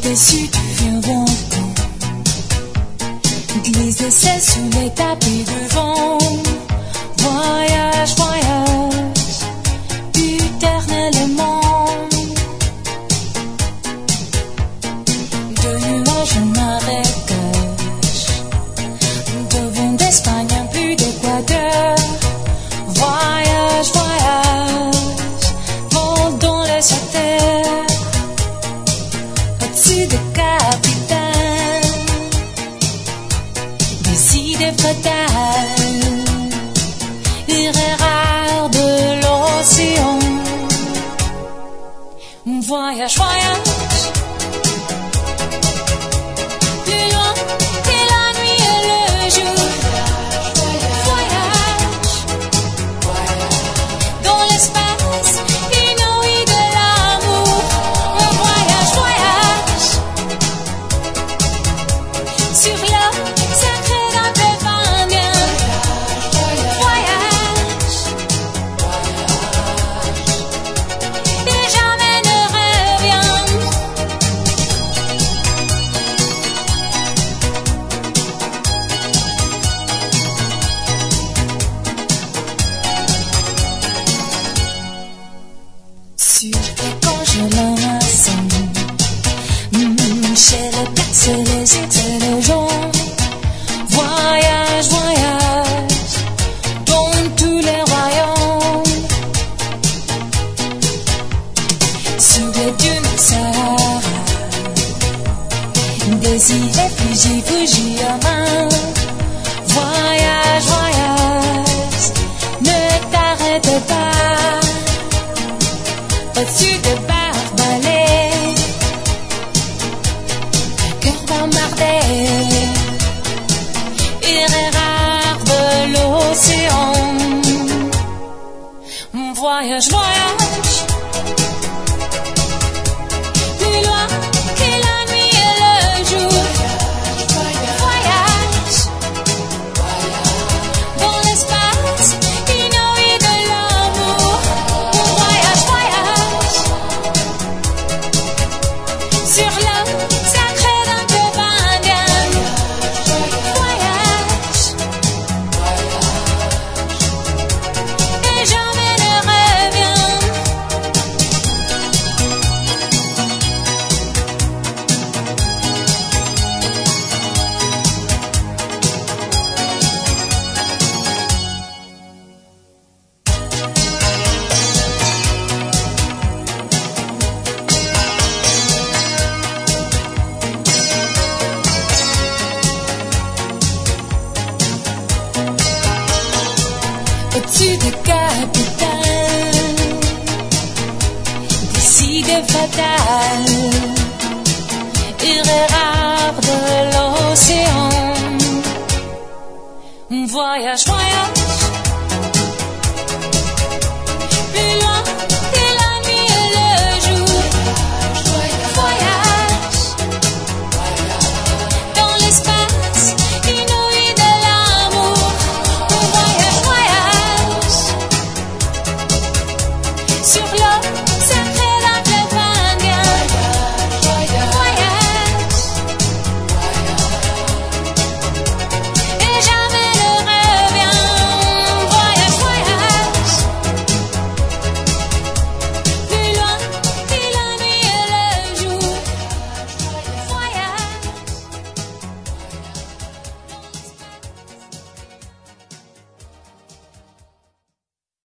au-dessus du vieux volcan. Glisse des selles sous les tapis de vent. Voyage, voyage, éternellement. De nuages en marécage, de vent d'Espagne, un peu d'Équateur. Voyage, voyage, vole dans les terre, au-dessus des capitaines, des idées fatales, irréelles rares de l'océan. Voyage, voyage, plus loin que la nuit et le jour. Voyage, dans l'espace inouï de l'amour. Voyage, voyage, sur l'eau sacrée d'un peuple indien. Voyage, et jamais ne revient. Sur les congelants maçons, chez les taxes, les X et les gens. Voyage, voyage, dans tous les royaumes. Sur les dunes Sahara, des îles réfugiés, fugis à main. Voyage, voyage, ne t'arrête pas. Au-dessus de Barbalais, un cœur bombardé, irréel de l'océan. Voyage, voyage, plus loin que la nuit et le jour. Voyage, dans l'espace inouï de l'amour. Voyage, voyage, sur l'eau sacrée d'un peuple indien. Voyage, et jamais ne revient. Au-dessus des capitales, des idées fatales, irréelles de l'océan. Voyage, voyage, plus